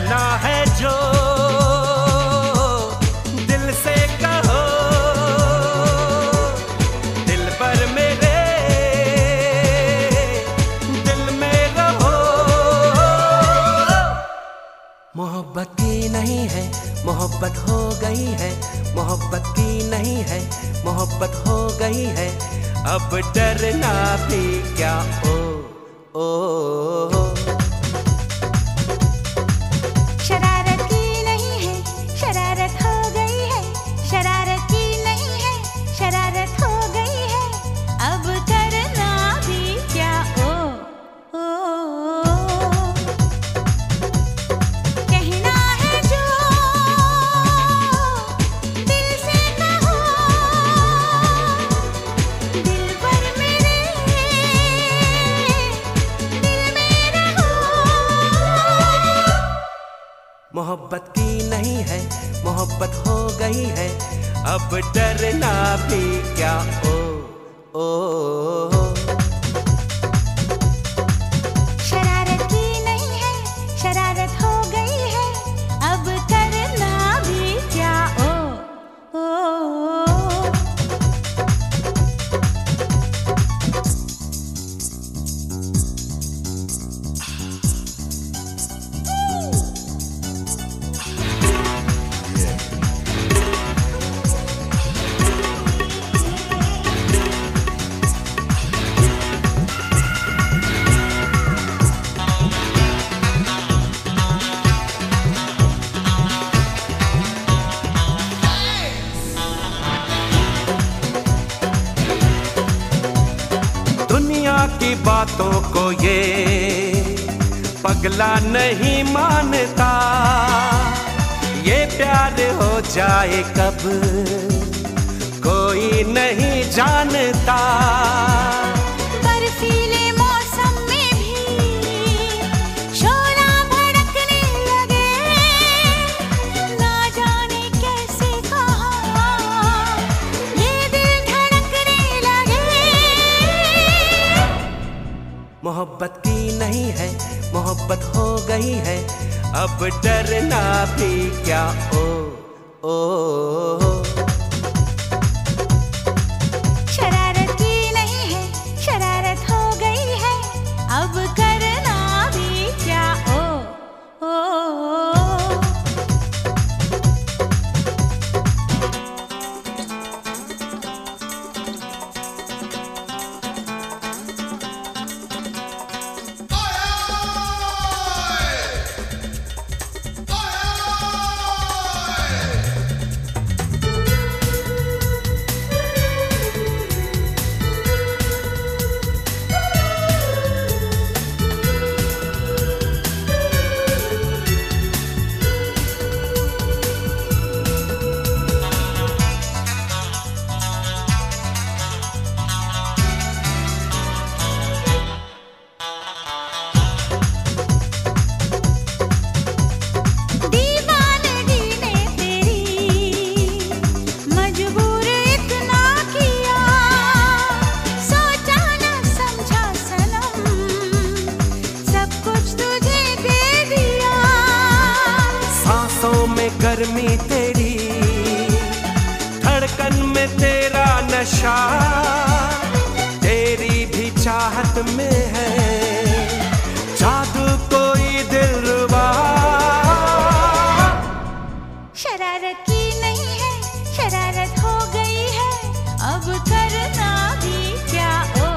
कहना है जो दिल से कहो, दिल पर मेरे दिल में रहो। मोहब्बत की नहीं है, मोहब्बत हो गई है, मोहब्बत की नहीं है, मोहब्बत हो गई है। अब डरना भी क्या ओ शरारत की नहीं है, शरारत हो गई है, शरारत की नहीं है, शरारत हो गई है। अब करना भी क्या ओ कहना है जो दिल से कहो, दिल पर मेरे दिल में रहो। मोहब्बत की नहीं है, मोहब्बत हो गई है। अब डरना भी क्या ओ शरारत की नहीं है, शरारत हो गई है। अब करना भी क्या ओ दुनिया की बातों को ये पगला नहीं मानता। ये प्यार हो जाए कब कोई नहीं जानता। बर्फीले मौसम में भी शोला भड़कने लगे, ना जाने कैसे कहाँ ये दिल धड़कने लगे। मोहब्बत की नहीं है, मोहब्बत हो गई है। अब डरना भी क्या ओ शरारत की नहीं है, शरारत हो गई है। अब करना भी क्या ओ गर्मी तेरी, धड़कन में तेरा नशा, तेरी भी चाहत में है जादू कोई दिलरुबा। शरारत की नहीं है, शरारत हो गई है। अब करना भी क्या ओ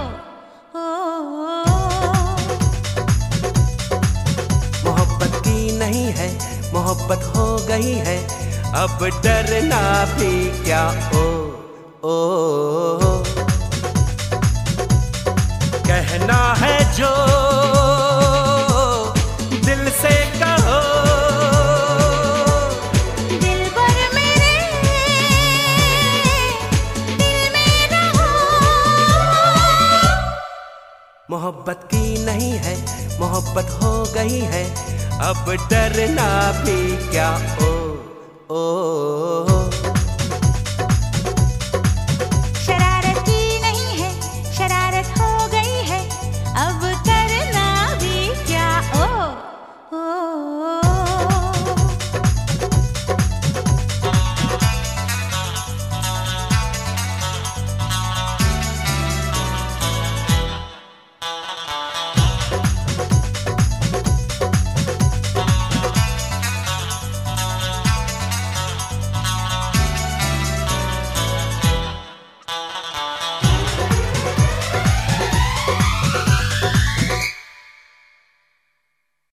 मोहब्बत की नहीं है, मोहब्बत हो गई है। अब डरना भी क्या ओ कहना है जो दिल से कहो, दिल पर मेरे दिल में रहो। मोहब्बत की नहीं है, मोहब्बत हो गई है। अब डरना भी क्या ओ